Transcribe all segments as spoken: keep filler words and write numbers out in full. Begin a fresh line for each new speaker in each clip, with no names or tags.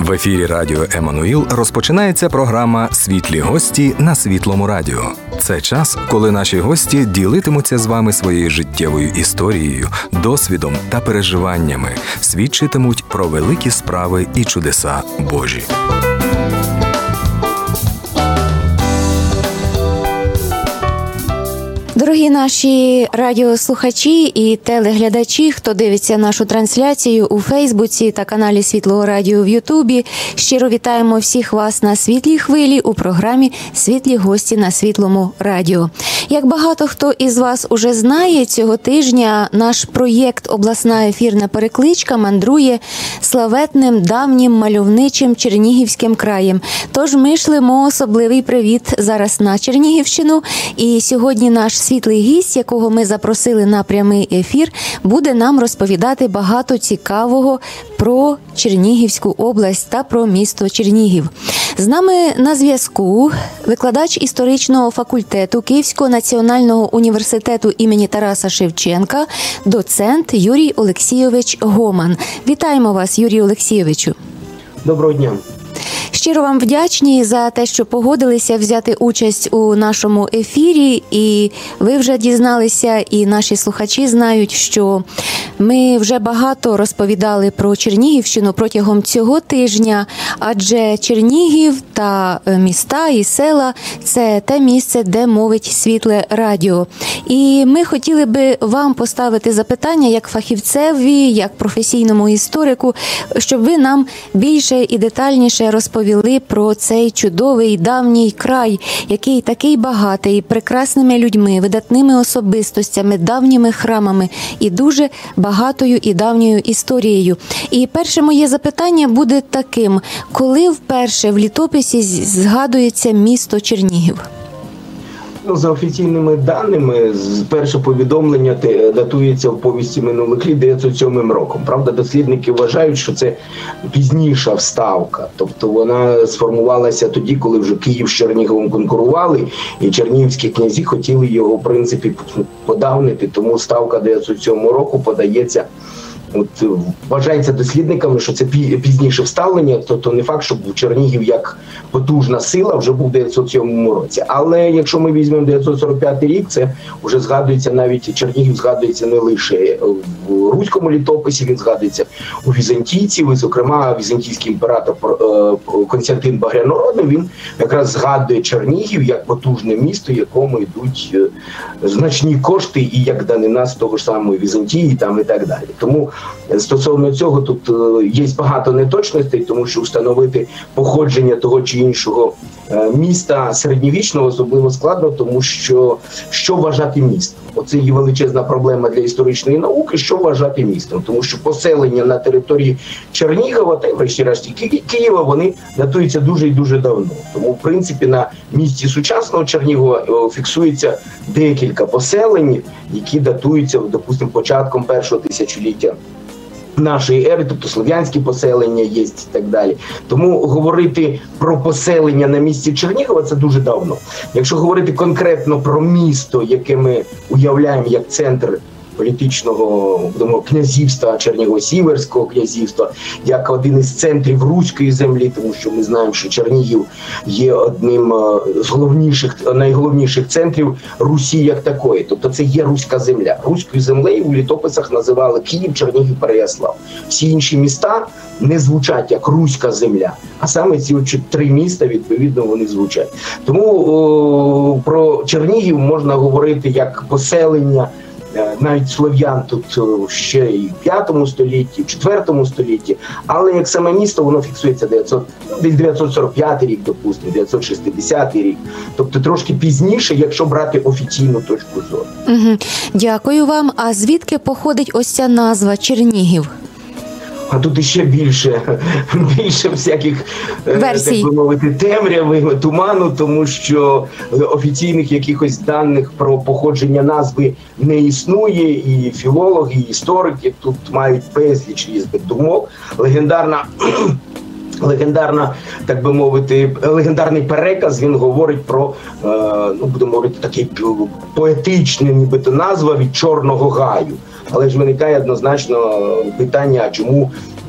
В ефірі Радіо Еммануїл розпочинається програма «Світлі гості» на Світлому радіо. Це час, коли наші гості ділитимуться з вами своєю життєвою історією, досвідом та переживаннями, свідчитимуть про великі справи і чудеса Божі.
Дорогі наші радіослухачі і телеглядачі, хто дивиться нашу трансляцію у Фейсбуці та каналі Світлого радіо в Ютубі, щиро вітаємо всіх вас на світлій хвилі у програмі «Світлі гості» на Світлому радіо. Як багато хто із вас уже знає, цього тижня наш проєкт «Обласна ефірна перекличка» мандрує славетним, давнім, мальовничим Чернігівським краєм. Тож ми шлемо особливий привіт зараз на Чернігівщину, і сьогодні наш світлий гість, якого ми запросили на прямий ефір, буде нам розповідати багато цікавого про Чернігівську область та про місто Чернігів. З нами на зв'язку викладач історичного факультету Київського національного університету імені Тараса Шевченка, доцент Юрій Олексійович Гоман. Вітаємо вас, Юрію Олексійовичу.
Доброго дня.
Щиро вам вдячні за те, що погодилися взяти участь у нашому ефірі. І ви вже дізналися, і наші слухачі знають, що ми вже багато розповідали про Чернігівщину протягом цього тижня, адже Чернігів та міста і села – це те місце, де мовить світле радіо. І ми хотіли би вам поставити запитання як фахівцеві, як професійному історику, щоб ви нам більше і детальніше розповіли про цей чудовий давній край, який такий багатий прекрасними людьми, видатними особистостями, давніми храмами і дуже багатою і давньою історією. І перше моє запитання буде таким: коли вперше в літописі згадується місто Чернігів?
Ну, за офіційними даними, перше повідомлення датується в повісті минулих літ дев'ятсот сьомим роком. Правда, дослідники вважають, що це пізніша вставка. Тобто вона сформувалася тоді, коли вже Київ з Черніговом конкурували, і чернігівські князі хотіли його, в принципі, подавнити. Тому вставка дев'ятсот сьомого року подається. От, вважається дослідниками, що це пізніше вставлення, тобто не факт, що Чернігів як потужна сила вже був в дев'ятсот сьомому році. Але якщо ми візьмемо дев'ятсот сорок п'ятий рік, це вже згадується, навіть Чернігів згадується не лише в руському літописі, він згадується у візантійців, і, зокрема, візантійський імператор Константин Багрянородний, він якраз згадує Чернігів як потужне місто, якому йдуть значні кошти і як данина з того ж самого Візантії там і так далі. Тому стосовно цього тут є багато неточностей, тому що встановити походження того чи іншого міста середньовічного особливо складно, тому що що вважати містом? Оце є величезна проблема для історичної науки, що вважати містом, тому що поселення на території Чернігова та, врешті-решт, Києва, вони датуються дуже і дуже давно. Тому, в принципі, на місці сучасного Чернігова фіксується декілька поселень, які датуються, допустимо, початком першого тисячоліття нашої ери, тобто слов'янські поселення є і так далі. Тому говорити про поселення на місці Чернігова – це дуже давно. Якщо говорити конкретно про місто, яке ми уявляємо як центр політичного, будемо, князівства, Чернігово-Сіверського князівства, як один із центрів руської землі, тому що ми знаємо, що Чернігів є одним з головніших, найголовніших центрів Русі як такої. Тобто це є руська земля. Руською землею у літописах називали Київ, Чернігів, Переяслав. Всі інші міста не звучать як руська земля, а саме ці три міста, відповідно, вони звучать. Тому о, про Чернігів можна говорити як поселення, навіть слов'ян тут ще і в п'ятому столітті, в четвертому столітті, але як саме місто, воно фіксується дев'ятсот сорок п'ятий рік, допустимо, дев'ятсот шістдесятий рік, тобто трошки пізніше, якщо брати офіційну точку зору.
Угу. Дякую вам. А звідки походить ось ця назва Чернігів?
А тут іще більше, більше всяких,
версій,
так би мовити, темряви, туману, тому що офіційних якихось даних про походження назви не існує, і філологи, і історики тут мають безліч різних думок. Легендарна легендарна, так би мовити, легендарний переказ, він говорить про, ну, будемо говорити, такий поетичний, нібито назва від Чорного Гаю. Але ж виникає однозначно питання, а чому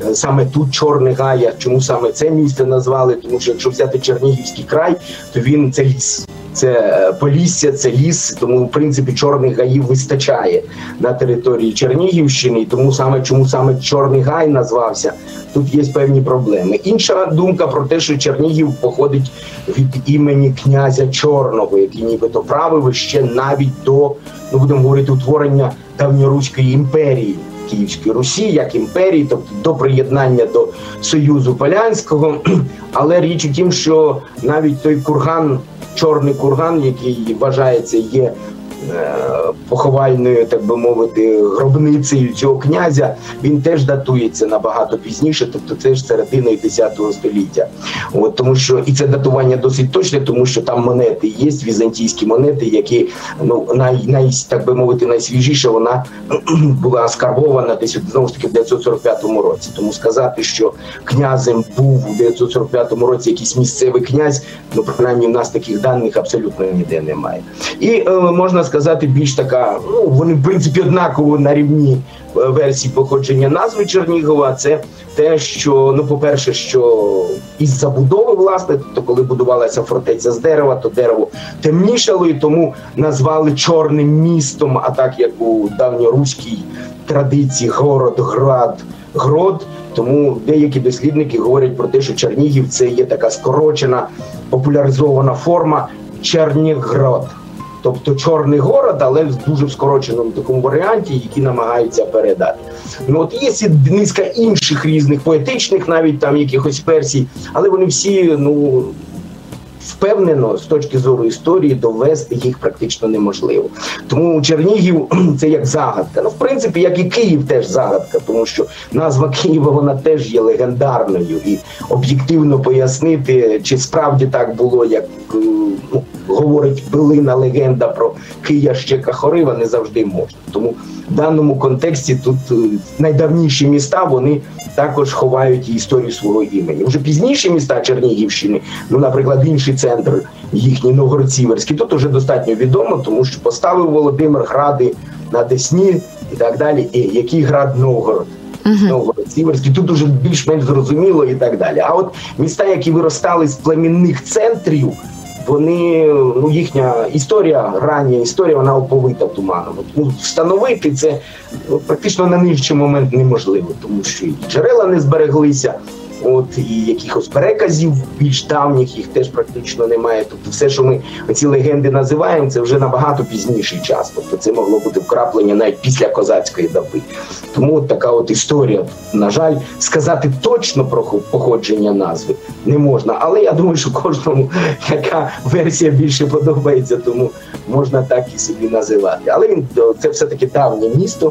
саме тут Чорний Гай, а чому саме це місце назвали, тому що якщо взяти Чернігівський край, то він це ліс. Це Полісся, це ліс, тому в принципі Чорних Гаїв вистачає на території Чернігівщини, і тому саме чому саме Чорний Гай назвався, тут є певні проблеми. Інша думка про те, що Чернігів походить від імені князя Чорного, який нібито правив ще навіть до, ну будемо говорити, утворення давньоруської імперії, Київської Русі, як імперії, тобто до приєднання до Союзу Полянського. Але річ у тім, що навіть той курган, Чорний курган, який вважається є е, поховальною, так би мовити, гробницею цього князя, він теж датується набагато пізніше, тобто це ж середина десятого століття. От, тому що, і це датування досить точне, тому що там монети є, візантійські монети, які, ну, най, най, так би мовити, найсвіжіша, вона була оскарбована десь, знову ж таки, в дев'ятсот сорок п'ятому році. Тому сказати, що князем був у дев'ятсот сорок п'ятому році якийсь місцевий князь, ну, принаймні, в нас таких даних абсолютно ніде немає. І е, можна сказати, більш така, ну, вони, в принципі, однаково на рівні версії походження назви Чернігова. Це те, що, ну, по-перше, що із забудови, власне, тобто, коли будувалася фортеця з дерева, то дерево темнішало, і тому назвали Чорним містом, а так, як у давньоруській традиції город, град, грод. Тому деякі дослідники говорять про те, що Чернігів – це є така скорочена, популяризована форма Черніград. Тобто Чорний город, але в дуже скороченому такому варіанті, який намагаються передати. Ну от є низка інших різних поетичних навіть там якихось версій, але вони всі, ну, впевнено, з точки зору історії, довести їх практично неможливо. Тому Чернігів – це як загадка. Ну, в принципі, як і Київ теж загадка, тому що назва Києва, вона теж є легендарною. І об'єктивно пояснити, чи справді так було, як, ну, говорить билина легенда про Киящика Хорива, не завжди можна. Тому в даному контексті тут найдавніші міста, вони також ховають історію свого імені. Вже пізніші міста Чернігівщини, ну, наприклад, інший центр їхній, Новгород-Сіверський, тут вже достатньо відомо, тому що поставив Володимир гради на Десні і так далі. І який град Новгород? Uh-huh. Новгород-Сіверський, тут уже більш-менш зрозуміло і так далі. А от міста, які виростали з племінних центрів, вони, ну, їхня історія, рання історія, вона оповита туманом. Ну, встановити це, ну, практично на нинішній момент неможливо, тому що і джерела не збереглися, от, і якихось переказів більш давніх їх теж практично немає. Тобто все, що ми ці легенди називаємо, це вже набагато пізніший час. Тобто це могло бути вкраплення навіть після козацької доби. Тому от така от історія. На жаль, сказати точно про походження назви не можна. Але я думаю, що кожному яка версія більше подобається, тому можна так і собі називати. Але він, це все-таки давнє місто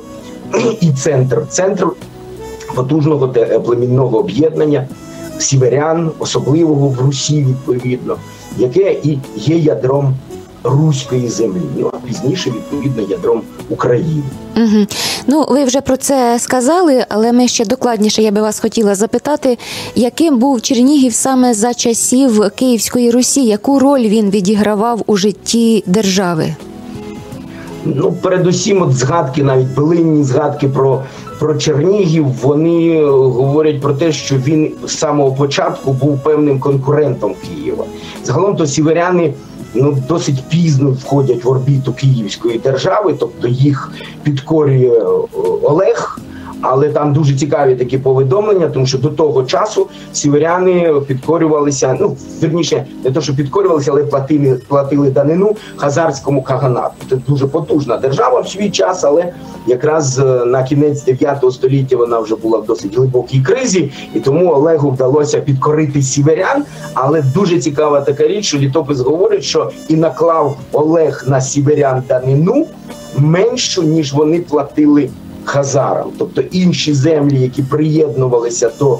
і центр. Центр потужного племінного об'єднання сіверян, особливого в Русі, відповідно, яке і є ядром руської землі, ну, а пізніше, відповідно, ядром України.
Угу. Ну, ви вже про це сказали, але ми ще докладніше, я би вас хотіла запитати, яким був Чернігів саме за часів Київської Русі, яку роль він відігравав у житті держави?
Ну, передусім, от згадки, навіть билинні згадки про, про Чернігів, вони говорять про те, що він з самого початку був певним конкурентом Києва. Загалом то сіверяни, ну, досить пізно входять в орбіту Київської держави, тобто їх підкорює Олег, але там дуже цікаві такі повідомлення, тому що до того часу сіверяни підкорювалися, ну, вірніше, не то, що підкорювалися, але платили, платили данину хазарському каганату. Це дуже потужна держава в свій час, але якраз на кінець дев'ятого століття вона вже була в досить глибокій кризі, і тому Олегу вдалося підкорити сіверян. Але дуже цікава така річ, що літопис говорить, що і наклав Олег на сіверян данину меншу, ніж вони платили хазарам. Тобто інші землі, які приєднувалися до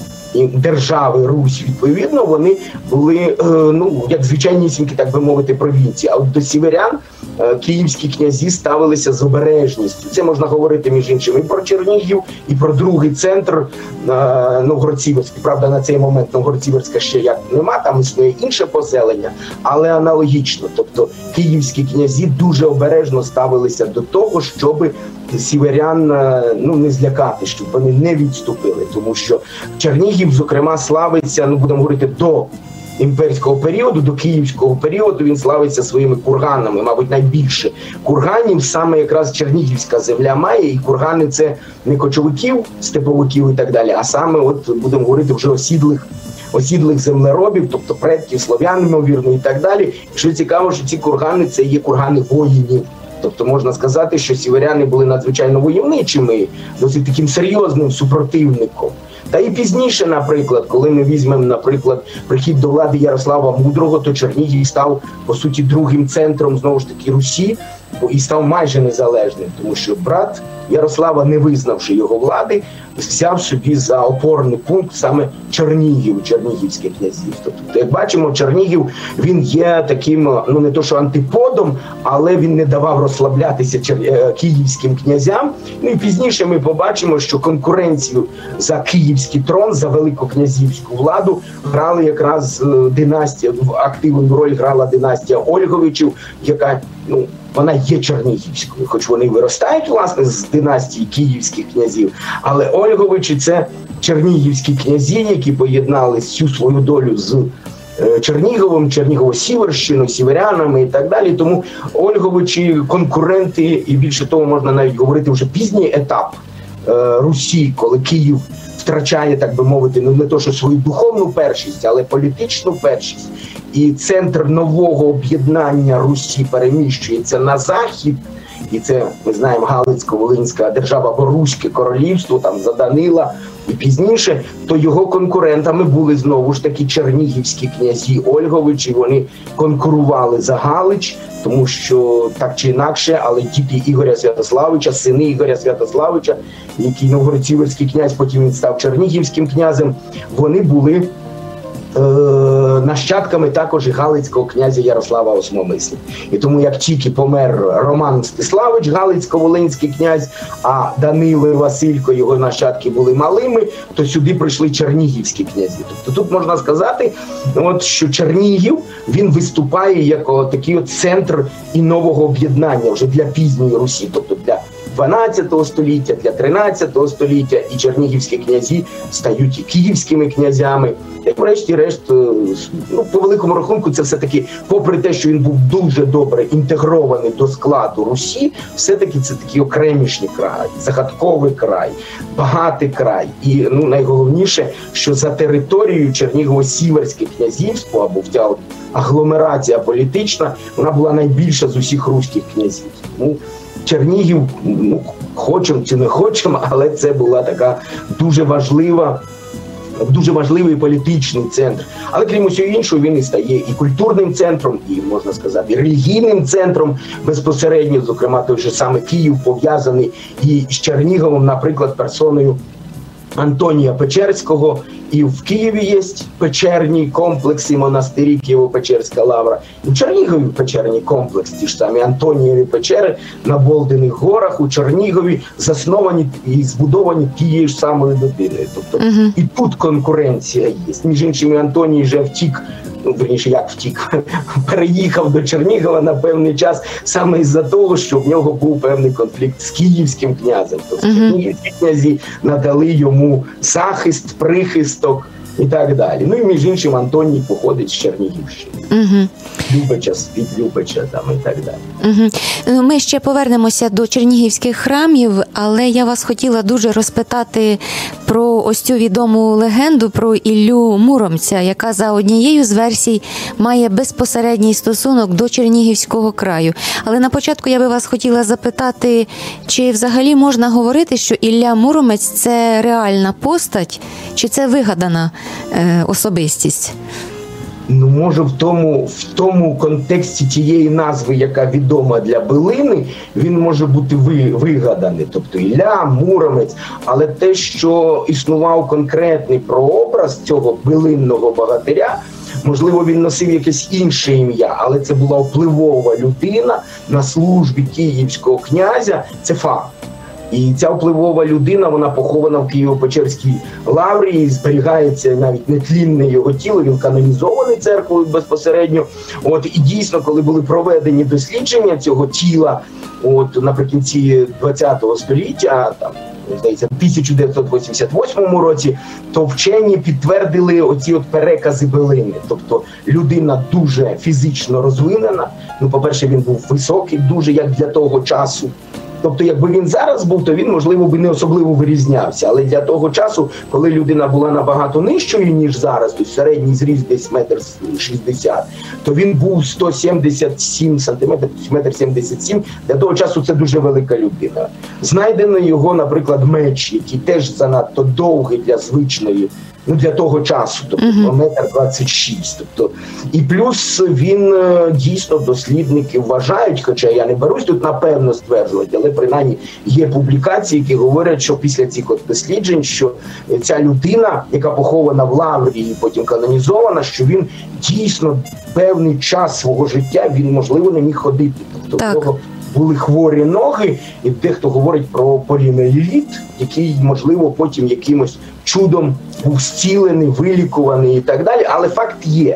держави Русь, відповідно, вони були, ну, як звичайнісінькі, так би мовити, провінції. А от до сіверян київські князі ставилися з обережністю. Це можна говорити, між іншим, і про Чернігів, і про другий центр Новгород-Сіверський. Правда, на цей момент Новгород-Сіверська ще як нема, там існує інше поселення, але аналогічно. Тобто київські князі дуже обережно ставилися до того, щоб сіверян ну, не злякати, щоб вони не відступили. Тому що Чернігів, зокрема, славиться, ну будемо говорити, до імперського періоду, до київського періоду він славиться своїми курганами, мабуть, найбільше курганів саме якраз Чернігівська земля має, і кургани це не кочовиків, степовиків і так далі, а саме, от будемо говорити, вже осідлих осідлих землеробів, тобто предків слов'ян, ймовірно, і так далі. І що цікаво, що ці кургани – це є кургани воїнів. Тобто можна сказати, що сіверяни були надзвичайно войовничими, досить таким серйозним супротивником. Та і пізніше, наприклад, коли ми візьмемо, наприклад, прихід до влади Ярослава Мудрого, то Чернігів став, по суті, другим центром, знову ж таки, Русі, і став майже незалежним, тому що брат Ярослава, не визнавши його влади, взяв собі за опорний пункт саме Чернігів, Чернігівське князівство. Тобто, як бачимо, Чернігів, він є таким, ну не то що антиподом, але він не давав розслаблятися чер... київським князям. Ну і пізніше ми побачимо, що конкуренцію за київський трон, за великокнязівську владу грали якраз династія, активну роль грала династія Ольговичів, яка, ну, вона є чернігівською, хоч вони виростають, власне, з династії київських князів, але Ольговичі – це чернігівські князі, які поєднали всю свою долю з Черніговом, Чернігово-Сіверщиною, сіверянами і так далі. Тому Ольговичі – конкуренти, і більше того, можна навіть говорити, вже пізній етап Русі, коли Київ втрачає, так би мовити, ну не то, що свою духовну першість, але політичну першість. І центр нового об'єднання Русі переміщується на захід, і це, ми знаємо, Галицько-Волинська держава, або Руське королівство, там за Данила, і пізніше, то його конкурентами були знову ж таки чернігівські князі Ольговичі, вони конкурували за Галич, тому що так чи інакше, але діти Ігоря Святославича, сини Ігоря Святославича, який новгород-сіверський князь, потім він став чернігівським князем, вони були е- нащадками також і галицького князя Ярослава Осмомисла. І тому як тільки помер Роман Мстиславич, галицько-волинський князь, а Данило і Василько, його нащадки, були малими, то сюди прийшли чернігівські князі. Тобто тут можна сказати, от, що Чернігів, він виступає як о, такий от центр і нового об'єднання вже для пізньої Русі, тобто для дванадцятого століття, для тринадцятого століття, і чернігівські князі стають і київськими князями. І врешті-решт, ну, по великому рахунку, це все-таки, попри те, що він був дуже добре інтегрований до складу Русі, все-таки це такий окремішній край, загадковий край, багатий край. І ну, найголовніше, що за територією Чернігово-Сіверське князівство, або втя агломерація політична, вона була найбільша з усіх руських князів. Ну, Чернігів, ну, хочемо чи не хочемо, але це була така дуже важлива, дуже важливий політичний центр. Але крім усього іншого, він і стає і культурним центром, і, можна сказати, і релігійним центром безпосередньо. Зокрема, той же саме Київ пов'язаний і з Черніговом, наприклад, персоною Антонія Печерського. І в Києві є печерні комплекси, монастирі, Києво-Печерська лавра. І в Чернігові печерні комплекси, ті ж самі Антонієві печери на Болдиних горах у Чернігові, засновані і збудовані тією ж самою людиною. Тобто uh-huh. і тут конкуренція є. Між іншими, Антоній вже втік, ну, верніше, як втік, переїхав до Чернігова на певний час саме із-за того, що в нього був певний конфлікт з київським князем. Тобто uh-huh. чернігівські князі надали йому захист, прихист, і так далі. Ну і між іншим Антоній походить з Чернігівщини. Угу. Любича, з-під Любича там і так далі.
Угу. Ми ще повернемося до чернігівських храмів, але я вас хотіла дуже розпитати про ось цю відому легенду про Іллю Муромця, яка за однією з версій має безпосередній стосунок до Чернігівського краю. Але на початку я би вас хотіла запитати, чи взагалі можна говорити, що Ілля Муромець – це реальна постать, чи це вигадана е, особистість?
Ну, може, в тому, в тому контексті тієї назви, яка відома для Билини, він може бути ви, вигаданий. Тобто Ілля, Муромець. Але те, що існував конкретний прообраз цього билинного богатиря, можливо, він носив якесь інше ім'я, але це була впливова людина на службі київського князя. Це факт. І ця впливова людина, вона похована в Києво-Печерській лаврі, зберігається навіть нетлінне його тіло, він канонізований церквою безпосередньо. От, і дійсно, коли були проведені дослідження цього тіла, от наприкінці ХХ століття, там, здається, в тисяча дев'ятсот вісімдесят восьмому році, то вчені підтвердили оці от перекази Белини. Тобто людина дуже фізично розвинена. Ну, по-перше, він був високий, дуже, як для того часу. Тобто, якби він зараз був, то він, можливо, би не особливо вирізнявся. Але для того часу, коли людина була набагато нижчою, ніж зараз, тобто середній зріст десь метр шістдесят, то він був сто сімдесят сім сантиметрів, метр сімдесят сім. Для того часу це дуже велика людина. Знайдено його, наприклад, меч, який теж занадто довгий для звичної, ну, для того часу, тобто uh-huh. метр двадцять шість. Тобто, і плюс він дійсно, дослідники вважають, хоча я не берусь тут напевно стверджувати, але принаймні є публікації, які говорять, що після цих от досліджень, що ця людина, яка похована в лаврі і потім канонізована, що він дійсно певний час свого життя, він, можливо, не міг ходити. Тобто, в того були хворі ноги, і дехто говорить про поліомієліт, який, можливо, потім якимось чудом був зцілений, вилікуваний і так далі, але факт є.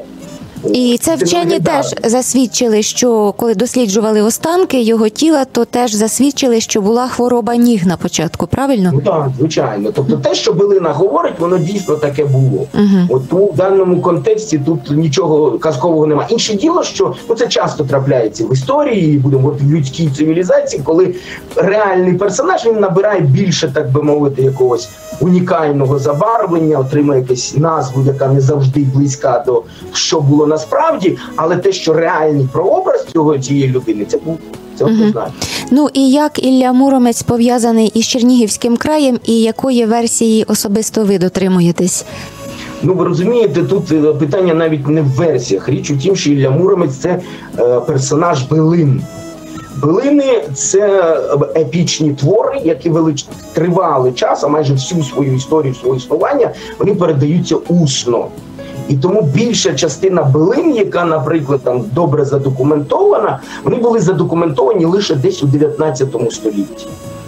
І це вчені теж засвідчили, що коли досліджували останки його тіла, то теж засвідчили, що була хвороба ніг на початку, правильно?
Ну так, звичайно. Тобто те, що Белина говорить, воно дійсно таке було.
Угу.
От у даному контексті тут нічого казкового немає. Інше діло, що ну, це часто трапляється в історії, будемо в людській цивілізації, коли реальний персонаж, він набирає більше, так би мовити, якогось унікального забарвлення, отримує якусь назву, яка не завжди близька до що було насправді, але те, що реальний прообраз цього цієї людини, це був це однозначно. Угу.
Ну і як Ілля Муромець пов'язаний із Чернігівським краєм, і якої версії особисто ви дотримуєтесь?
Ну, ви розумієте, тут питання навіть не в версіях. Річ у тім, що Ілля Муромець – це е, персонаж Белин. Белини – це епічні твори, які велич... тривалий час, а майже всю свою історію, свого існування, вони передаються усно. І тому більша частина Белин, яка, наприклад, там добре задокументована, вони були задокументовані лише десь у дев'ятнадцятому столітті.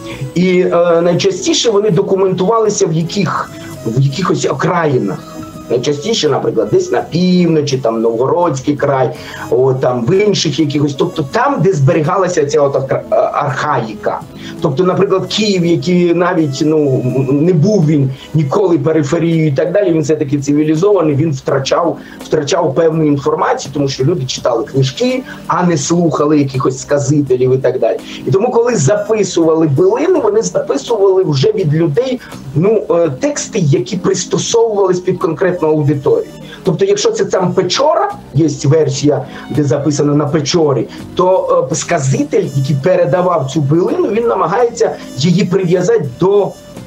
І е, найчастіше вони документувалися в яких в якихось окраїнах. Найчастіше, наприклад, десь на півночі, там Новгородський край, о, там в інших якихось, тобто там, де зберігалася ця от архаїка. Тобто, наприклад, Київ, який навіть ну не був він ніколи периферією і так далі, він все-таки цивілізований, він втрачав, втрачав певну інформацію, тому що люди читали книжки, а не слухали якихось сказителів і так далі. І тому, коли записували Белини, вони записували вже від людей ну, тексти, які пристосовувались під конкретну аудиторію. Тобто, якщо це там Печора, є версія, де записано на Печорі, то е, сказитель, який передавав цю Белину, він намагається її прив'язати до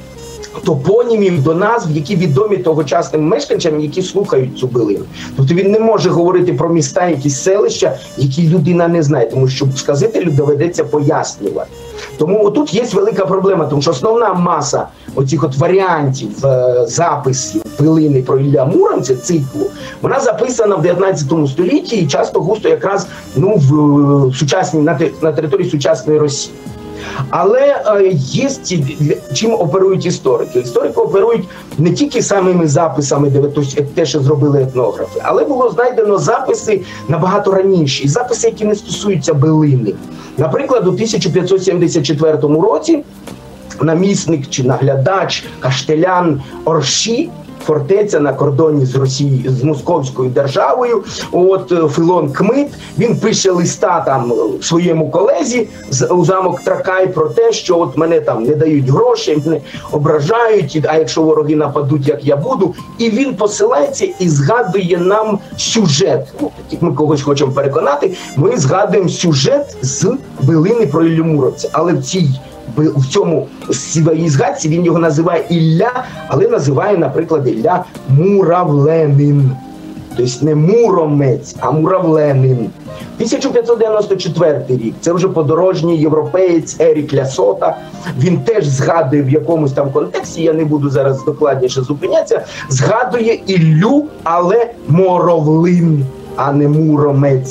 топонімів, до назв, які відомі тогочасним мешканцям, які слухають цю Белину. Тобто він не може говорити про міста, якісь селища, які людина не знає, тому що сказителю доведеться пояснювати. Тому отут є велика проблема, тому що основна маса оцих от варіантів е, записів Белини про Ілля Муромця, циклу, вона записана в дев'ятнадцятому столітті і часто густо якраз ну, в, в сучасній, на, на території сучасної Росії. Але е, є чим оперують історики. Історики оперують не тільки самими записами, де те, що зробили етнографи, але було знайдено записи набагато раніше, записи, які не стосуються Белини. Наприклад, у тисяча п'ятсот сімдесят четвертому році намісник чи наглядач Каштелян Орші, фортеця на кордоні з Росією, з Московською державою, от Филон Кмит, він пише листа там своєму колезі у замок Тракай про те, що от мене там не дають грошей, мене ображають, а якщо вороги нападуть, як я буду. І він посилається і згадує нам сюжет. Ну, як ми когось хочемо переконати, ми згадуємо сюжет з Белини про Іллю Муромця. Але в цій в цьому своїй згадці він його називає Ілля, але називає, наприклад, Ілля Муравленин. Тобто не Муромець, а Муравленин. тисяча п'ятсот дев'яносто четвертий рік, це вже подорожній європеєць Ерік Лясота, він теж згадує в якомусь там контексті, я не буду зараз докладніше зупинятися, згадує Іллю, але Моровлин, а не Муромець.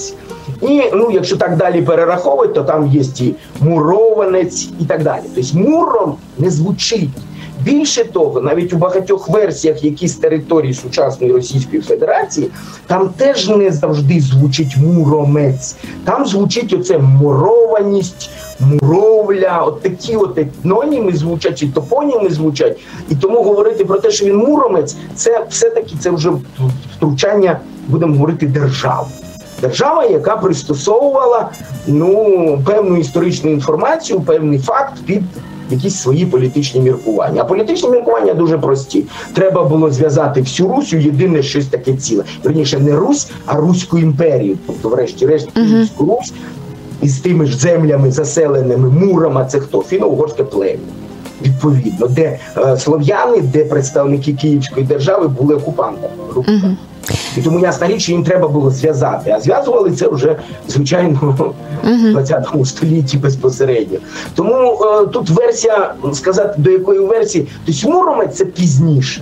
І, ну, якщо так далі перераховувати, то там є і мурованець і так далі. Тобто муром не звучить. Більше того, навіть у багатьох версіях, які з території сучасної Російської Федерації, там теж не завжди звучить муромець. Там звучить оце мурованість, муровля, от такі от етноніми звучать, і топоніми звучать. І тому говорити про те, що він муромець, це все-таки це вже втручання, будемо говорити, держави. Держава, яка пристосовувала, ну, певну історичну інформацію, певний факт під якісь свої політичні міркування. А політичні міркування дуже прості. Треба було зв'язати всю Русь у єдине щось таке ціле. Верніше, не Русь, а Руську імперію. Тобто, врешті-решт, Київську Русь із тими ж землями заселеними Муром, це хто? Фіно-угорське плем'я. Відповідно, де е, слов'яни, де представники Київської держави були окупантами. Uh-huh. І тому ясна річ, що їм треба було зв'язати. А зв'язували це вже, звичайно, uh-huh. в двадцятому столітті безпосередньо. Тому е, тут версія, сказати, до якої версії, тобто Муромець це пізніше.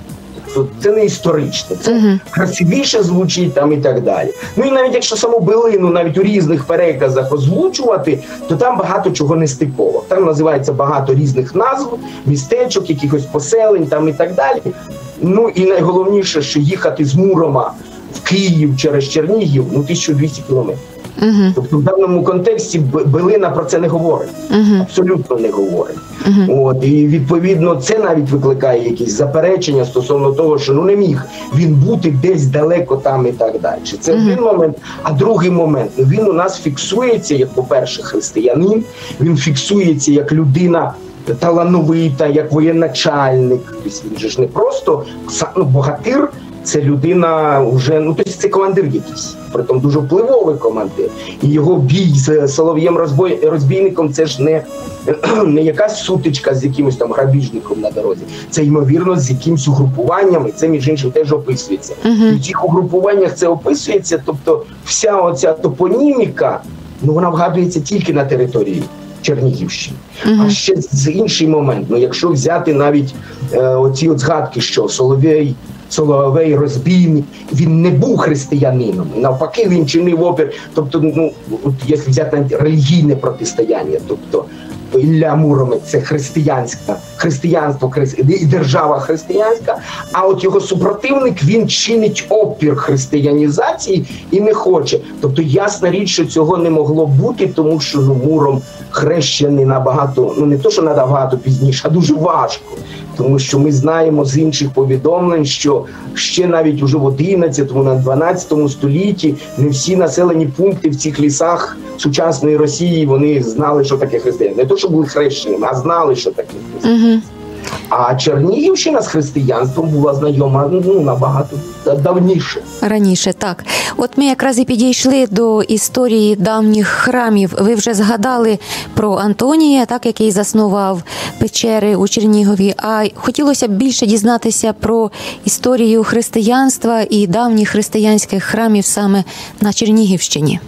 Це не історичне, це uh-huh. красивіше звучить там і так далі. Ну і навіть якщо саму Билину навіть у різних переказах озвучувати, то там багато чого не стиково. Там називається багато різних назв, містечок, якихось поселень там і так далі. Ну і найголовніше, що їхати з Мурома в Київ через Чернігів, ну тисяча двісті кілометрів. Uh-huh. Тобто в даному контексті Билина про це не говорить. Uh-huh. Абсолютно не говорить. Uh-huh. От, і відповідно це навіть викликає якісь заперечення стосовно того, що ну не міг він бути десь далеко там і так далі. Це uh-huh. один момент. А другий момент, ну, він у нас фіксується як, по-перше, християнин, він фіксується як людина талановита, як воєначальник. Тобто він же ж не просто ну, богатир, це людина вже, ну, тобто це командир якийсь, притом дуже впливовий командир. І його бій з Солов'єм-розбійником це ж не, не якась сутичка з якимось там грабіжником на дорозі. Це, ймовірно, з якимось угрупуванням, і це, між іншим, теж описується. Uh-huh. І в цих угрупуваннях це описується, тобто вся оця топоніміка, ну, вона вгадується тільки на території Чернігівщини. Uh-huh. А ще з інший момент, ну, якщо взяти навіть е, оці от згадки, що Соловей, Соловей розбійник, він не був християнином, навпаки, він чинив опір, тобто, ну, от, якщо взяти навіть релігійне протистояння, тобто Ілля Муромець – це християнська, християнство і держава християнська, а от його супротивник, він чинить опір християнізації і не хоче. Тобто ясна річ, що цього не могло бути, тому що ну, Муром хрещений набагато, ну не то, що набагато пізніше, а дуже важко. Тому що ми знаємо з інших повідомлень, що ще навіть уже в одинадцятому, дванадцятому столітті не всі населені пункти в цих лісах сучасної Росії, вони знали, що таке християнство. Не то, що були хрещеними, а знали, що таке християнство. Угу. А Чернігівщина з християнством була знайома ну, набагато давніше.
Раніше, так. От ми якраз і підійшли до історії давніх храмів. Ви вже згадали про Антонія, так, який заснував печери у Чернігові. А хотілося б більше дізнатися про історію християнства і давніх християнських храмів саме на Чернігівщині.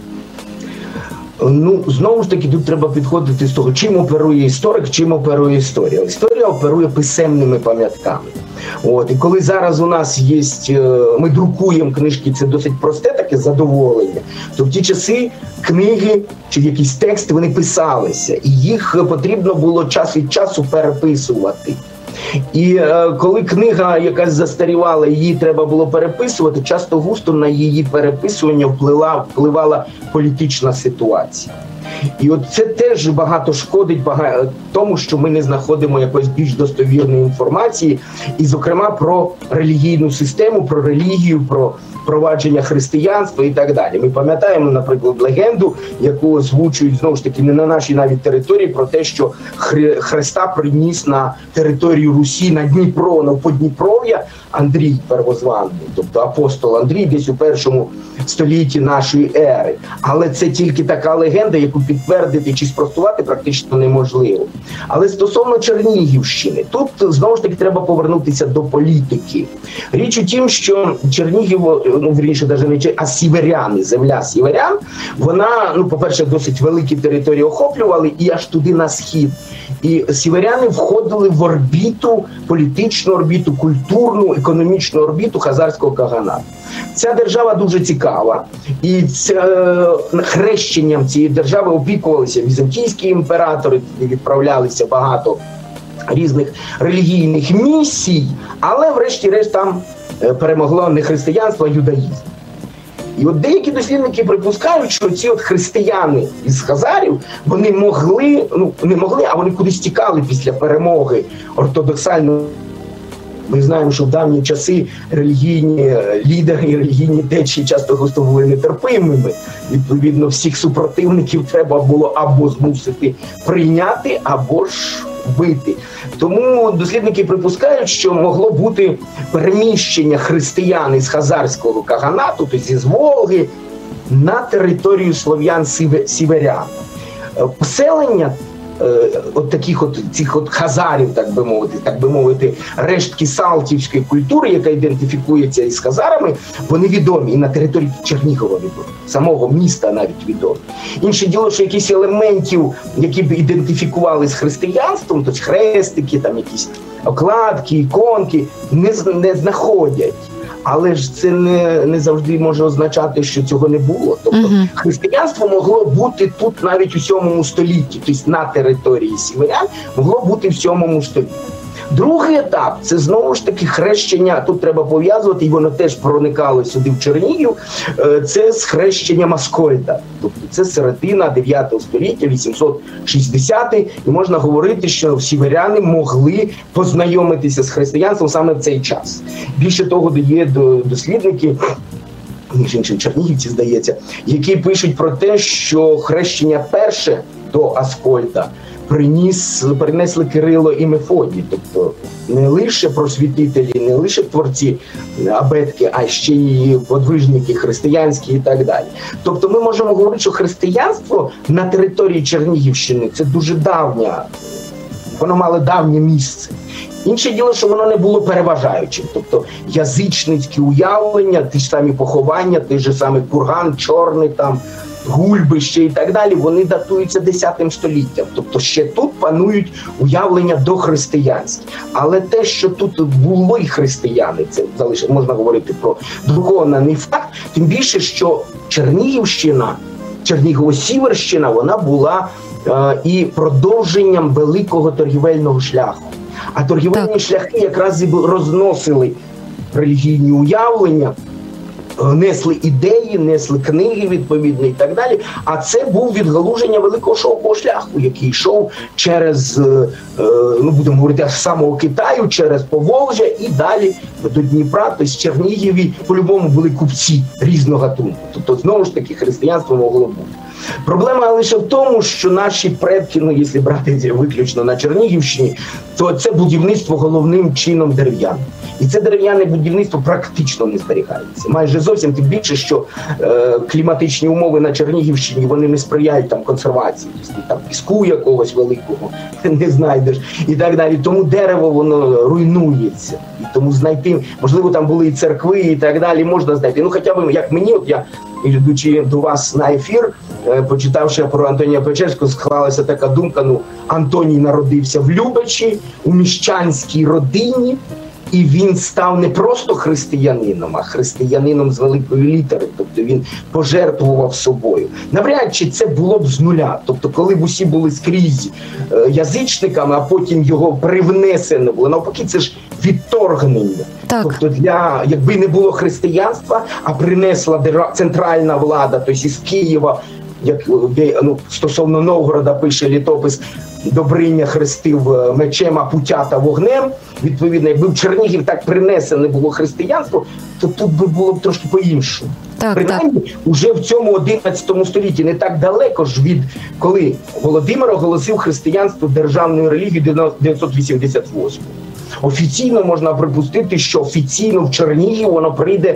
Ну, знову ж таки, тут треба підходити з того, чим оперує історик, чим оперує історія. Історія оперує писемними пам'ятками. От, і коли зараз у нас є, ми друкуємо книжки, це досить просте таке задоволення, то в ті часи книги чи якісь тексти, вони писалися, і їх потрібно було час від часу переписувати. І е, коли книга якась застарівала, її треба було переписувати, часто густо на її переписування впливала, впливала політична ситуація. І от це теж багато шкодить багато тому, що ми не знаходимо якоїсь більш достовірної інформації, і, зокрема, про релігійну систему, про релігію, про впровадження християнства і так далі. Ми пам'ятаємо, наприклад, легенду, яку озвучують, знову ж таки, не на нашій навіть території, про те, що Хри... Христа приніс на територію Русі, на Дніпро, на Подніпров'я Андрій Первозваний, тобто апостол Андрій, десь у першому столітті нашої ери. Але це тільки така легенда, яку підтвердити чи спростувати практично неможливо. Але стосовно Чернігівщини, тут, знову ж таки, треба повернутися до політики. Річ у тім, що Чернігів, ну, вірніше, навіть не а сіверяни, земля сіверян, вона, ну, по-перше, досить великі території охоплювали і аж туди на схід. І сіверяни входили в орбіту, політичну орбіту, культурну, економічну орбіту хазарського каганату. Ця держава дуже цікава, і це, хрещенням цієї держави опікувалися візантійські імператори, відправлялися багато різних релігійних місій, але врешті-решт там перемогло не християнство, а юдаїзм. І от деякі дослідники припускають, що ці от християни із хазарів, вони могли, ну не могли, а вони кудись тікали після перемоги ортодоксальної. Ми знаємо, що в давні часи релігійні лідери і релігійні течії часто густо були нетерпимими. Відповідно, всіх супротивників треба було або змусити прийняти, або ж вбити. Тому дослідники припускають, що могло бути переміщення християн із хазарського каганату, тобто зі Волги, на територію слов'ян-сіверян. Поселення от таких от цих от хазарів, так би мовити, так би мовити, рештки салтівської культури, яка ідентифікується із хазарами, вони відомі і на території Чернігова відомі, самого міста навіть відомі. Інше діло, що якісь елементів, які б ідентифікували з християнством, тобто хрестики, там якісь окладки, іконки, не, не знаходять. Але ж це не, не завжди може означати, що цього не було. Тобто uh-huh. християнство могло бути тут навіть у сьомому столітті, тобто на території сіверян могло бути в сьомому столітті. Другий етап – це знову ж таки хрещення, тут треба пов'язувати, і воно теж проникало сюди в Чернігів, це з хрещенням Аскольда. Тобто це середина дев'ятого століття, вісімсот шістдесятий, і можна говорити, що сіверяни могли познайомитися з християнством саме в цей час. Більше того, є дослідники, між іншим чернігівці, здається, які пишуть про те, що хрещення перше до Аскольда приніс, принесли Кирило і Мефодій, тобто не лише просвітителі, не лише творці абетки, а ще й подвижники християнські і так далі. Тобто ми можемо говорити, що християнство на території Чернігівщини – це дуже давнє, воно мало давнє місце. Інше діло, що воно не було переважаючим, тобто язичницькі уявлення, ті ж самі поховання, той же самий курган, чорний там, гульбище і так далі, вони датуються десятим століттям. Тобто ще тут панують уявлення дохристиянські. Але те, що тут були християни, це залиш... можна говорити про доконаний факт, тим більше, що Чернігівщина, Чернігово-Сіверщина, вона була е- і продовженням великого торгівельного шляху. А торгівельні так. шляхи якраз і розносили релігійні уявлення, несли ідеї, несли книги відповідні і так далі. А це був відгалуження великого шовкового шляху, який йшов через, ну будемо говорити, аж самого Китаю, через Поволжя і далі до Дніпра. Тобто в Чернігові по-любому були купці різного гатунку. Тобто знову ж таки християнство могло бути. Проблема лише в тому, що наші предки, ну якщо брати виключно на Чернігівщині, то це будівництво головним чином дерев'яне. І це дерев'яне будівництво практично не зберігається. Майже зовсім, тим більше, що е, кліматичні умови на Чернігівщині, вони не сприяють там консервації, там піску якогось великого не знайдеш і так далі. Тому дерево, воно руйнується. І тому знайти, можливо, там були і церкви і так далі, можна знайти. Ну хоча б, як мені, от я, йдучи до вас на ефір, е, почитавши про Антонія Печерського, склалася така думка, ну, Антоній народився в Любачі, у міщанській родині, і він став не просто християнином, а християнином з великої літери. Тобто він пожертвував собою. Навряд чи це було б з нуля. Тобто коли б усі були скрізь е, язичниками, а потім його привнесено було. Навпаки, це ж відторгнення. Так. Тобто для, якби не було християнства, а принесла держав, центральна влада, тобто із Києва, як ну, стосовно Новгорода пише літопис, Добриня хрестив мечем, а Путята вогнем. Відповідно, якби в Чернігів так принесене було християнство, то тут би було б трошки по-іншому. Так, принаймні, так. Уже в цьому одинадцятому столітті, не так далеко ж від, коли Володимир оголосив християнство державною релігією дев'ятсот вісімдесят восьмого. Офіційно можна припустити, що офіційно в Чернігів воно прийде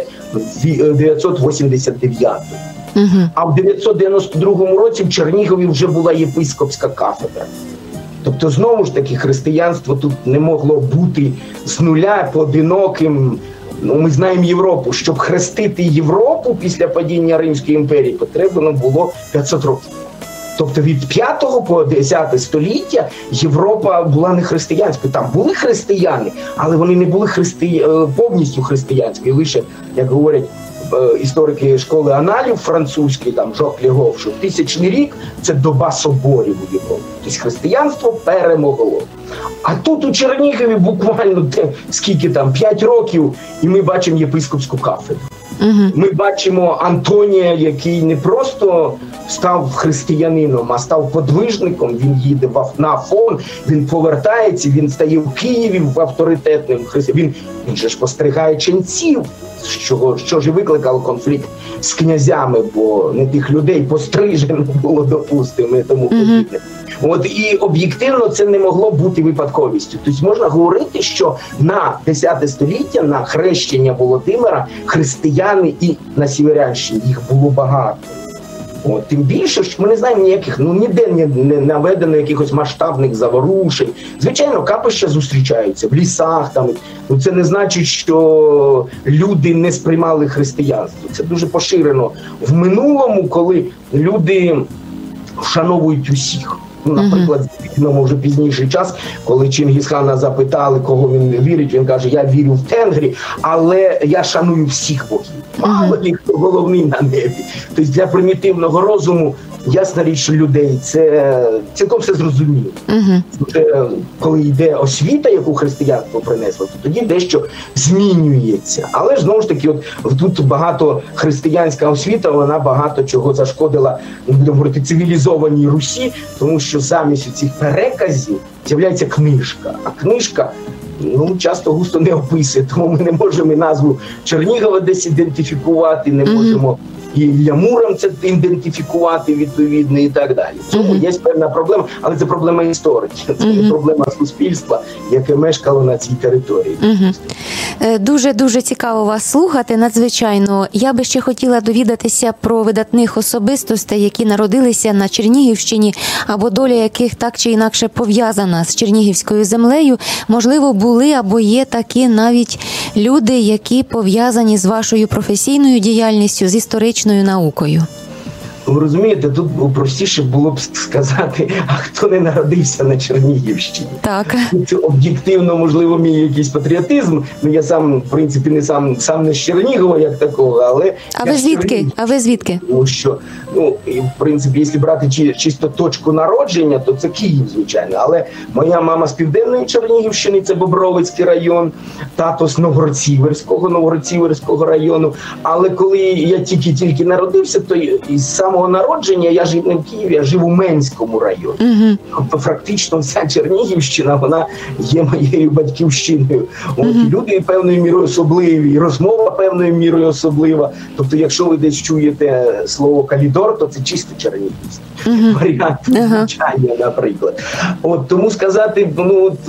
в дев'ятсот вісімдесят дев'ятому. Uh-huh. А в дев'ятсот дев'яносто другому році в Чернігові вже була єпископська кафедра. Тобто, знову ж таки, християнство тут не могло бути з нуля поодиноким. Ну, ми знаємо Європу. Щоб хрестити Європу після падіння Римської імперії, потрібно було п'ятсот років. Тобто від п'ятого по десяте століття Європа була не християнською. Там були християни, але вони не були христи... повністю християнською. Лише, як говорять, е, історики школи аналів французької, там Жак Легов, що тисячний рік – це доба соборів у Європі. Тобто християнство перемогло. А тут у Чернігові буквально те, скільки там, п'ять років, і ми бачимо єпископську кафедру. Uh-huh. Ми бачимо Антонія, який не просто став християнином, а став подвижником. Він їде на Афон, він повертається, він стає в Києві в авторитетним християнином. Він, він же ж постригає ченців, що, що ж і викликало конфлікт з князями, бо не тих людей пострижено було допустимо і тому подібне. Uh-huh. От і об'єктивно це не могло бути випадковістю. Тобто можна говорити, що на десяте століття, на хрещення Володимира, християни і на Сіверянщині їх було багато. От, тим більше, що ми не знаємо ніяких, ну ніде не, не наведено якихось масштабних заворушень. Звичайно, капища зустрічаються в лісах. Там. Ну, це не значить, що люди не сприймали християнство. Це дуже поширено в минулому, коли люди вшановують усіх. Ну, наприклад, uh-huh. вже пізніший час, коли Чингісхана запитали, кого він вірить, він каже, я вірю в Тенгрі, але я шаную всіх богів. Мало uh-huh. хто головний на небі. Тобто для примітивного розуму, ясна річ, що людей, це цілком все зрозуміло. Uh-huh. Вже, коли йде освіта, яку християнство принесло, то тоді дещо змінюється. Але ж, знову ж таки, от, тут багато християнська освіта, вона багато чого зашкодила, будемо говорити, цивілізованій Русі, тому що замість цих переказів з'являється книжка. А книжка, ну, часто густо не описує, тому ми не можемо і назву Чернігова десь ідентифікувати, не можемо mm-hmm. і Лямуром це ідентифікувати відповідно і так далі. В цьому mm-hmm. є певна проблема, але це проблема історики, це mm-hmm. не проблема суспільства, яке мешкало на цій території.
Mm-hmm. Дуже-дуже цікаво вас слухати, надзвичайно. Я би ще хотіла довідатися про видатних особистостей, які народилися на Чернігівщині, або доля яких так чи інакше пов'язана з Чернігівською землею. Можливо, були або є такі навіть люди, які пов'язані з вашою професійною діяльністю, з історичною наукою.
Ви розумієте, тут простіше було б сказати, а хто не народився на Чернігівщині.
Так.
Це об'єктивно, можливо, мій якийсь патріотизм. Ну, я сам, в принципі, не сам, сам не з Чернігова, як такого, але...
А ви звідки? А ви звідки?
Тому що, ну, і, в принципі, якщо брати чи, чисто точку народження, то це Київ, звичайно. Але моя мама з Південної Чернігівщини, це Бобровицький район, тато з Новгород-Сіверського, Новгород-Сіверського району. Але коли я тільки-тільки народився, то із самого народження я жив не в Києві, я жив у Менському районі. Uh-huh. Тобто фактично вся Чернігівщина, вона є моєю батьківщиною. От, uh-huh. люди певною мірою особливі, і розмова певною мірою особлива. Тобто якщо ви десь чуєте слово «калідор», то це чисто чернігівський uh-huh. варіант звучання, uh-huh. наприклад. От, тому сказати, ну, от,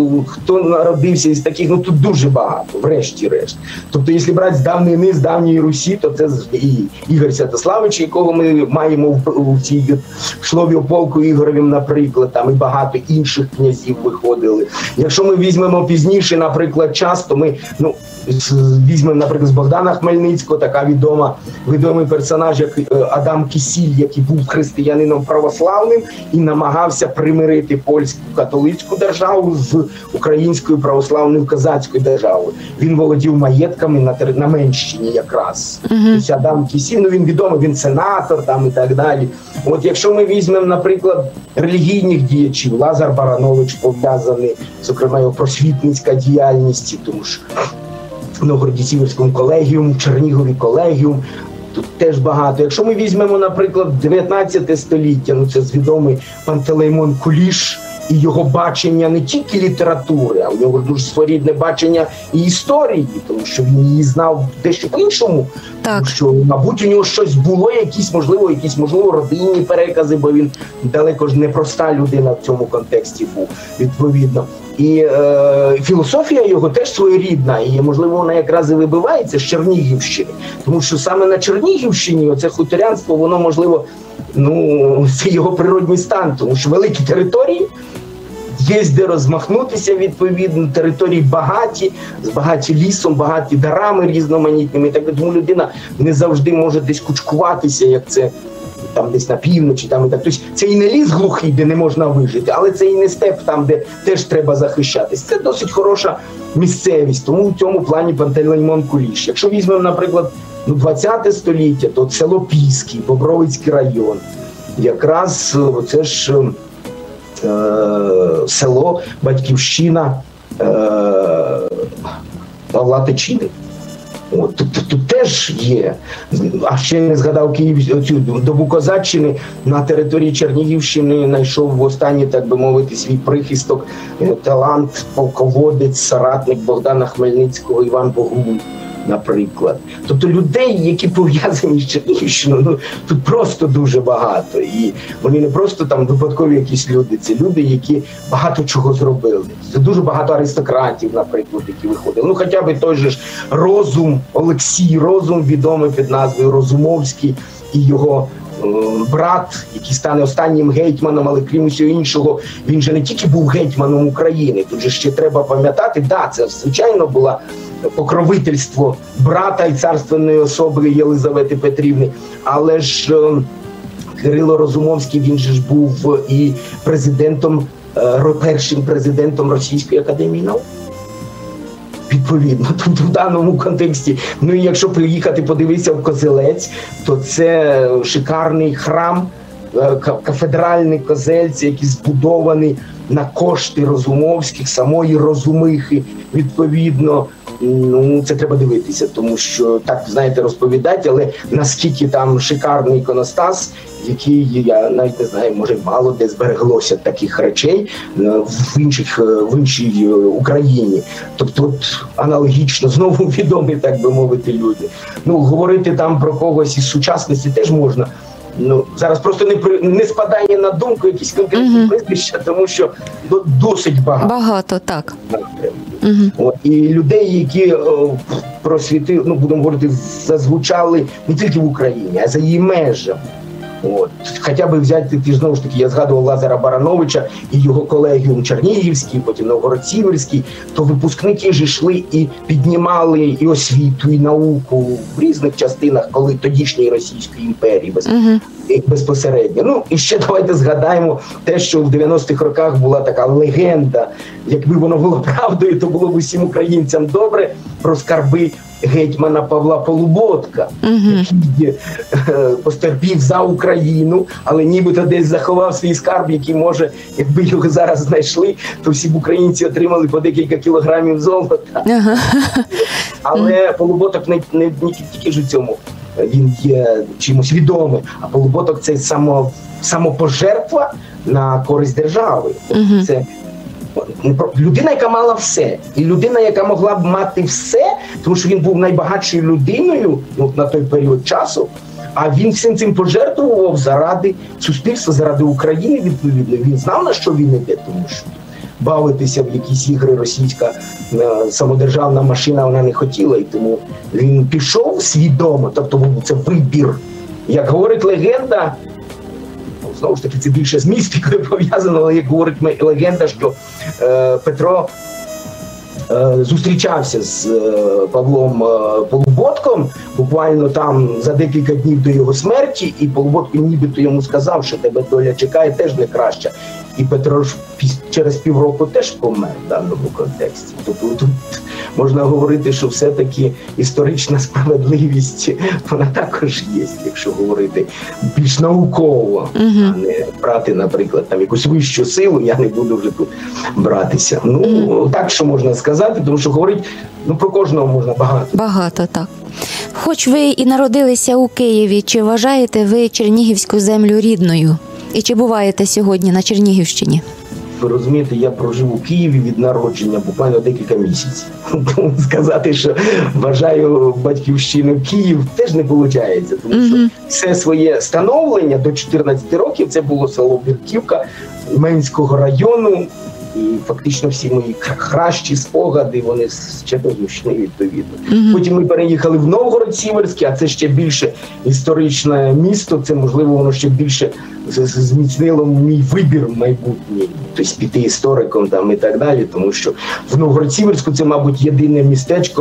хто народився із таких, ну тут дуже багато, врешті-решт. Тобто якщо брати з давнини, з давньої Русі, то це і Ігор Святославич, якого ми маємо в, в цій Шлові полку Ігоровім, наприклад, там і багато інших князів виходили. Якщо ми візьмемо пізніше, наприклад, час, то ми, ну, візьмемо, наприклад, з Богдана Хмельницького, така відома, відомий персонаж, як Адам Кисіль, який був християнином православним і намагався примирити польську католицьку державу з українською православною козацькою державою. Він володів маєтками на, на Менщині якраз. Uh-huh. Тобто Адам Кисіль, ну він відомий, він сенатор там і так далі. От якщо ми візьмемо, наприклад, релігійних діячів, Лазар Баранович пов'язаний, зокрема, його просвітницька діяльність, тому що в Новгороді-Сіверському колегіум, в Чернігові колегіум, тут теж багато. Якщо ми візьмемо, наприклад, дев'ятнадцяте століття, ну це відомий Пантелеймон Куліш, і його бачення не тільки літератури, а у нього дуже своєрідне бачення і історії, тому що він її знав дещо по-іншому. Так. Тому що, мабуть, у нього щось було, якісь, можливо, якісь, можливо, родинні перекази, бо він далеко ж непроста людина в цьому контексті був, відповідно. І е, філософія його теж своєрідна, і, можливо, вона якраз і вибивається з Чернігівщини. Тому що саме на Чернігівщині оце хуторянство, воно, можливо, ну, це його природній стан, тому що великі території, є де розмахнутися, відповідно, території багаті, багаті лісом, багаті дарами різноманітними. Так, тому людина не завжди може десь кучкуватися, як це там десь на півночі, там і так. Тобто це і не ліс глухий, де не можна вижити, але це і не степ там, де теж треба захищатись. Це досить хороша місцевість, тому в цьому плані Пантелеймон Куліш. Якщо візьмемо, наприклад, ну, двадцяте століття, то село Піски, Бобровицький район. Якраз це ж е, село, батьківщина е, Павла Тичини. От, тут, тут, тут теж є. А ще не згадав Київ, цю добу козаччини на території Чернігівщини знайшов в останній, так би мовити, свій прихисток талант, полководець, соратник Богдана Хмельницького Іван Богун, наприклад. Тобто людей, які пов'язані з Чернігівщиною, ну, тут просто дуже багато. І вони не просто там випадкові якісь люди, це люди, які багато чого зробили. Це дуже багато аристократів, наприклад, які виходили. Ну, хоча б той же ж Розум, Олексій Розум, відомий під назвою Розумовський, і його е, брат, який стане останнім гетьманом, але крім усього іншого, він же не тільки був гетьманом України, тут же ще треба пам'ятати, да, це звичайно була покровительство брата і царственної особи Єлизавети Петрівни, але ж е, Кирило Розумовський, він же ж був і президентом, е, першим президентом Російської академії наук. Відповідно, тут в даному контексті. Ну і якщо приїхати подивитися в Козелець, то це шикарний храм, кафедральний Козельці, який збудований на кошти Розумовських, самої Розумихи, відповідно. Ну, це треба дивитися, тому що, так, знаєте, розповідати, але наскільки там шикарний іконостас, який, я навіть не знаю, може мало де збереглося таких речей в, інших, в іншій Україні. Тобто, от, аналогічно, знову відомі, так би мовити, люди. Ну, говорити там про когось із сучасності теж можна. Ну, зараз просто не, не спадає на думку якісь конкретні угу. прізвища, тому що ну, досить багато.
Багато, так.
Угу. От, і людей, які о, просвітили, ну, будемо говорити, зазвучали не тільки в Україні, а за її межами. От. Хоча б взяти, ті, знову ж таки, я згадував Лазара Барановича і його колегіум Чернігівський, потім Новгород-Сіверський, то випускники ж йшли і піднімали і освіту, і науку в різних частинах, коли тодішньої Російської імперії без, uh-huh. безпосередньо. Ну, і ще давайте згадаємо те, що в дев'яностих роках була така легенда, якби воно було правдою, то було б усім українцям добре, про скарби гетьмана Павла Полуботка, uh-huh. який е, постерпів за Україну, але нібито десь заховав свій скарб, який, може, якби його зараз знайшли, то всі б українці отримали по декілька кілограмів золота. Uh-huh. Але uh-huh. Полуботок не, не, не тільки ж у цьому він є чимось відомий, а Полуботок – це само, самопожертва на користь держави. Uh-huh. Це людина, яка мала все. І людина, яка могла б мати все, тому що він був найбагатшою людиною ну, на той період часу, а він всім цим пожертвував заради суспільства, заради України, відповідно. Він знав, на що він іде, тому що бавитися в якісь ігри російська самодержавна машина вона не хотіла, і тому він пішов свідомо, тобто був це вибір. Як говорить легенда, знову ж таки, це більше з містикою пов'язано, але як говорить легенда, що е, Петро е, зустрічався з е, Павлом е, Полуботком, буквально там за декілька днів до його смерті, і Полуботко нібито йому сказав, що тебе доля чекає теж не краща. І Петро ж через півроку теж помер в даному контексті. Тобто тут можна говорити, що все-таки історична справедливість, вона також є, якщо говорити більш науково, uh-huh. а не брати, наприклад, там якусь вищу силу, я не буду вже тут братися. Ну, uh-huh. так, що можна сказати, тому що говорити, ну, про кожного можна багато.
Багато, так. Хоч ви і народилися у Києві, чи вважаєте ви чернігівську землю рідною? І чи буваєте сьогодні на Чернігівщині?
Ви розумієте, я прожив у Києві від народження буквально декілька місяців. Тому сказати, що вважаю батьківщину Київ, теж не виходить. Тому що mm-hmm. все своє становлення до чотирнадцяти років це було село Бірківка Менського району. І фактично всі мої кращі спогади, вони з Чернігівщини, відповідно. Mm-hmm. Потім ми переїхали в Новгород-Сіверський, а це ще більше історичне місто, це, можливо, воно ще більше зміцнило мій вибір майбутній, тобто піти істориком там і так далі, тому що в Новгород-Сіверську це, мабуть, єдине містечко,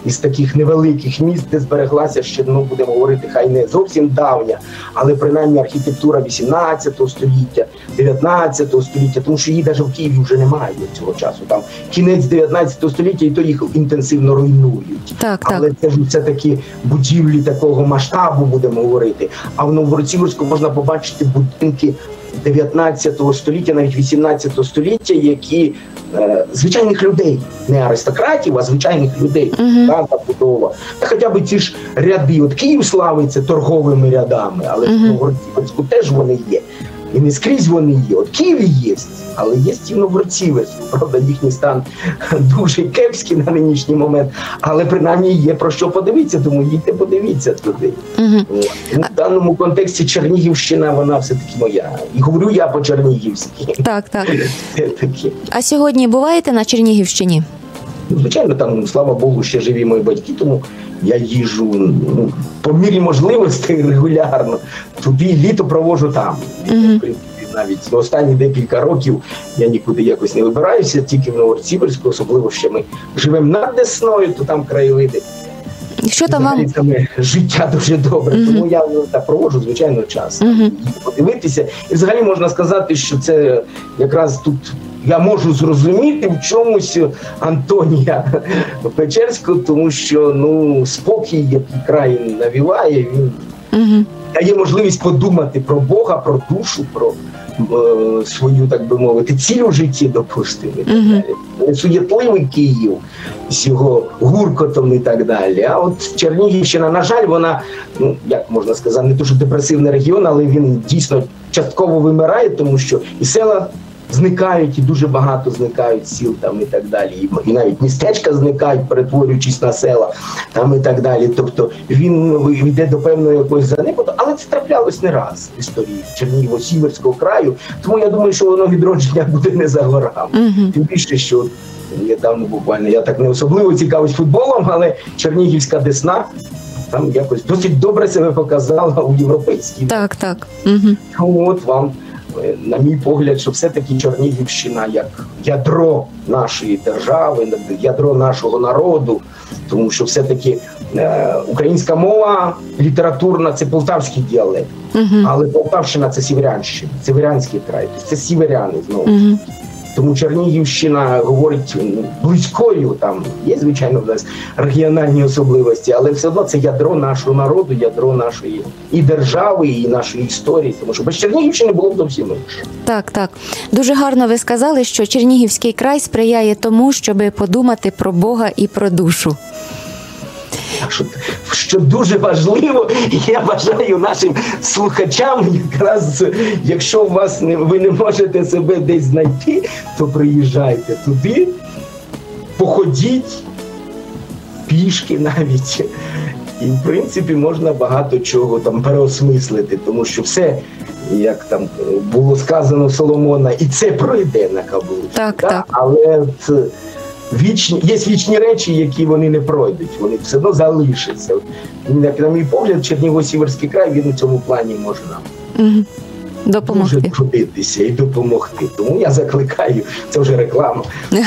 із таких невеликих міст, де збереглася ще, ну, будемо говорити, хай не зовсім давня, але принаймні архітектура вісімнадцятого століття, дев'ятнадцятого століття, тому що її навіть в Києві вже немає цього часу. Там кінець дев'ятнадцятого століття, і то їх інтенсивно руйнують.
Так,
але
так.
це ж все-таки будівлі такого масштабу, будемо говорити. А в Новгород-Сіверську можна побачити будинки дев'ятнадцятого століття, навіть вісімнадцятого століття, які е, звичайних людей, не аристократів, а звичайних людей, uh-huh. та, забудова. Та хоча б ці ж ряди, от Київ славиться торговими рядами, але uh-huh. в Новгород-Сіверську теж вони є. І не скрізь вони є. От Києві є, але є і в Новгород-Сіверську. Правда, їхній стан дуже кепський на нинішній момент, але принаймні є про що подивитися, тому їдьте подивіться туди. Угу. В даному контексті Чернігівщина, вона все-таки моя. І говорю я по-чернігівськи.
Так, так. А сьогодні буваєте на Чернігівщині?
Звичайно, там, слава Богу, ще живі мої батьки, тому я їжджу, ну, по мірі можливостей регулярно. Туди літо проводжу там. Mm-hmm. В принципі, навіть останні декілька років я нікуди якось не вибираюся, тільки в Новгород-Сіверську, особливо ще ми живемо над Десною, то там краєвиди.
Що там вам?
Там життя дуже добре, mm-hmm. тому я, ну, так проводжу, звичайно, час. Mm-hmm. Подивитися. І взагалі можна сказати, що це якраз тут я можу зрозуміти в чомусь Антонія Печерського, тому що, ну, спокій, який край навіває, він mm-hmm. дає можливість подумати про Бога, про душу, про е, свою, так би мовити, ціль у житті, допустимо. Mm-hmm. Несуєтливий Київ з його гуркотом і так далі. А от Чернігівщина, на жаль, вона, ну, як можна сказати, не дуже депресивний регіон, але він дійсно частково вимирає, тому що і села зникають, і дуже багато зникають сіл там і так далі. І, і навіть містечка зникають, перетворюючись на села там і так далі. Тобто він йде до певної якоїсь занепаду, але це траплялось не раз в історії Чернігово-Сіверського краю. Тому я думаю, що воно відродження буде не за горами. Uh-huh. Тим більше, що недавно буквально, я так не особливо цікавився футболом, але Чернігівська Десна там якось досить добре себе показала у європейській.
Так, так. Uh-huh.
Тому от вам, на мій погляд, що все-таки Чернігівщина як ядро нашої держави, ядро нашого народу, тому що все-таки е, українська мова літературна – це полтавський діалект, uh-huh. але Полтавщина – це сіверянщина, сіверянський край, це сіверяни знову. Uh-huh. Тому Чернігівщина говорить близькою, там є, звичайно, в нас регіональні особливості, але все одно це ядро нашого народу, ядро нашої і держави, і нашої історії, тому що без Чернігівщини було б зовсім інше.
Так, так. Дуже гарно ви сказали, що Чернігівський край сприяє тому, щоб подумати про Бога і про душу.
Що, що дуже важливо, і я бажаю нашим слухачам, якраз, якщо у вас не, ви не можете себе десь знайти, то приїжджайте туди, походіть, пішки навіть. І, в принципі, можна багато чого там переосмислити, тому що все, як там було сказано Соломона, і це пройде на каблуці.
Так,
да?
так.
Але це, Вічні, є вічні речі, які вони не пройдуть, вони все одно залишаться. Як на мій погляд, Чернігово-Сіверський край, він у цьому плані може нам
угу. допомогти.
Дуже трудитися і допомогти. Тому я закликаю, це вже реклама.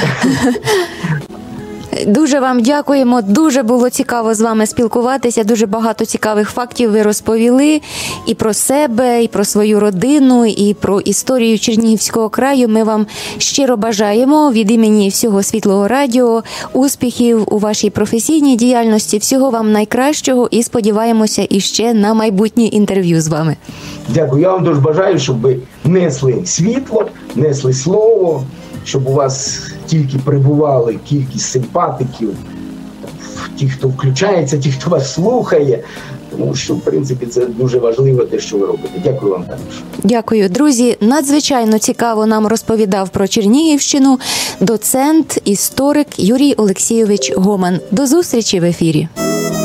Дуже вам дякуємо, дуже було цікаво з вами спілкуватися, дуже багато цікавих фактів ви розповіли і про себе, і про свою родину, і про історію Чернігівського краю. Ми вам щиро бажаємо від імені всього Світлого радіо успіхів у вашій професійній діяльності, всього вам найкращого і сподіваємося іще на майбутнє інтерв'ю з вами.
Дякую, я вам дуже бажаю, щоб ви несли світло, несли слово, щоб у вас тільки прибували кількість симпатиків, ті, хто включається, ті, хто вас слухає, тому що, в принципі, це дуже важливо те, що ви робите. Дякую вам також.
Дякую. Друзі, надзвичайно цікаво нам розповідав про Чернігівщину доцент, історик Юрій Олексійович Гоман. До зустрічі в ефірі.